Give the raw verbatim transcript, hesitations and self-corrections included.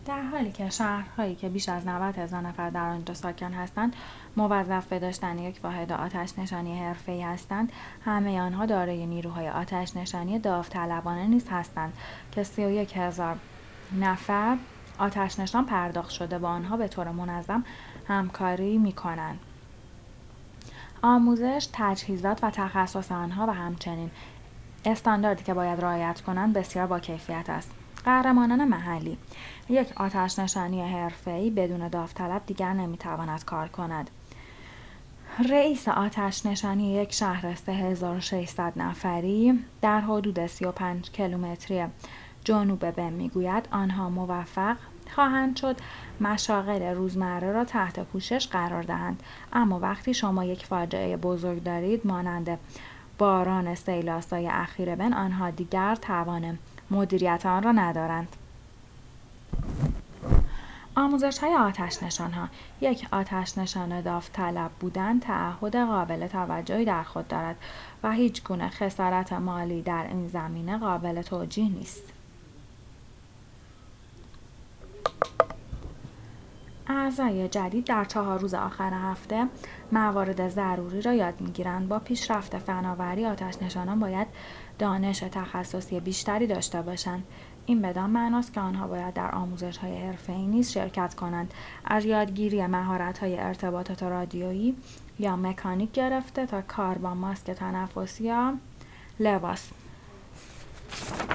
در حالی که شهرهایی که بیش از نود هزار نفر در آنجا ساکن هستند موظف به داشتن یک واحد آتش نشانی حرفه‌ای هستند، همه آنها دارای نیروهای آتش نشانی داوطلبانه نیز هستند که سی و یک هزار نفر آتش نشان پرداخت شده با آنها به طور منظم همکاری می‌کنند. آموزش، تجهیزات و تخصص آنها و همچنین استانداردی که باید رعایت کنند بسیار با کیفیت است. قهرمانان محلی: یک آتش نشانی حرفه‌ای بدون داوطلب دیگر نمیتواند کار کند. رئیس آتش نشانی یک شهر سه هزار و ششصد نفری در حدود سی و پنج کیلومتری جنوب بن میگوید آنها موفق خواهند شد مشاغل روزمره را تحت پوشش قرار دهند، اما وقتی شما یک فاجعه بزرگ دارید مانند باران سیلاسای اخیر بن، آنها دیگر توان مدیریت آن را ندارند. آموزش‌های آتش نشان‌ها: یک آتش نشان داوطلب بودن تعهد قابل توجهی در خود دارد و هیچ گونه خسارت مالی در این زمینه قابل توجیه نیست. اعضای جدید در چهار روز آخر هفته موارد ضروری را یاد می‌گیرند. با پیشرفت فناوری آتش نشانان باید دانش تخصصی بیشتری داشته باشند. این بدان معناست که آنها باید در آموزش‌های حرفه‌ای نیز شرکت کنند، از یادگیری مهارت‌های ارتباطات رادیویی یا مکانیک گرفته تا کار با ماسک تنفسی یا لباس.